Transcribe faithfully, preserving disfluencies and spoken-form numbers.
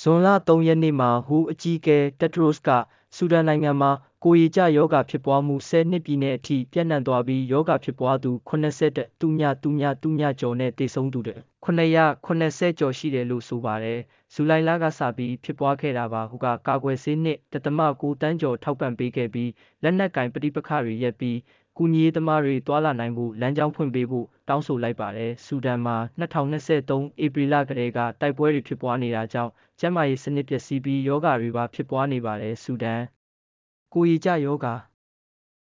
ဇွန်လသုံးရက်နေ့မှာဟူအကြီးအကဲတက်ဒရို့စ်ကဆူဒန်နိုင်ငံမှာကိုယ်ရေကျရောဂါဖြစ်ပွားမှုဆယ်နှစ်ပြည်နယ်အထိပြန့်နှံ့သွားပြီးရောဂါဖြစ်ပွားသူခုနှစ်ဆယ့်တစ်သုညသုညသုညကျော်နဲ့သေဆုံးသူတွေခုနှစ်ရာခုနှစ်ဆယ်ကျော်ရှိတယ်လို့ဆိုပါတယ်ဇူလိုင်လကစပြီးဖြစ်ပွားခဲ့တာပါဟုကကာကွယ်ဆေးနှစ်တသမကိုတန်းကျော်ထောက်ပံ့ပေးခဲ့ပြီးလက်နက်ကင်ပဋိပက္ခတွေရပ်ပြီးကူညီရေးသမားတွေတွာလာနိုင်ဖို့လမ်းကြောင်းဖွင့်ပေးဖို့တောင်းဆိုလိုက်ပါတယ်ဆူဒန်မှာနှစ်ထောင်နှစ်ဆယ်သုံးဧပြီလကတည်းကတိုက်ပွဲတွေဖြစ်ပွားနေတာကြောင့်ကျန်းမာရေးစနစ်ပျက်စီးပြီးရောဂါတွေပါဖြစ်ပွားနေပါတယ်ဆူဒန်ကိုယ်ရေကျရောဂါ